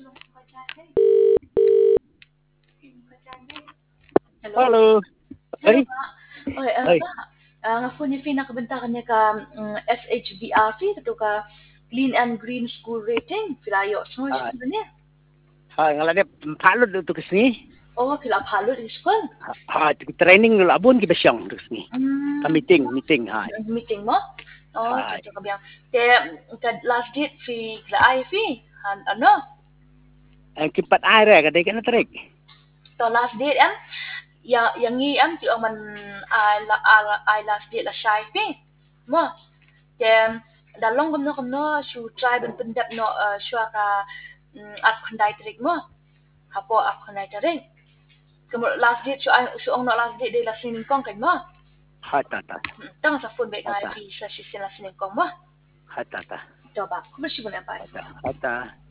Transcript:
Hello? Halo. Hello, Ay, Pak. Oy, ay. Pak, nga po ni Fina kabentakan niya ka SHBRC ito ka Clean and Green School Rating. Pilayo mo Ah, school niya. ngalan dia palud tu kesni. Oh, pila halo di school. Training labun kita siyang tu kesni. Hmm, Meeting hai. meeting mo? Oh, Hai. ito ka biyang. Ka last date fi kila fi. Ano? Ang kimpat air ka dai kana trek. To last date yang ngi ti man I last date la shy fi. Mo. Ke dalong kumno shu try ben pendap no shu ka at khandai trik mo. Hapo at khandai trik. Kemudian last date shu ong no last date de la sining kong kan mo. Ha ta ta. Tang sa phone back Ha ngai ta. fi sa shi sin la sining kong mo. Ha ta ta. Coba, kung sino na pa? Ha ta.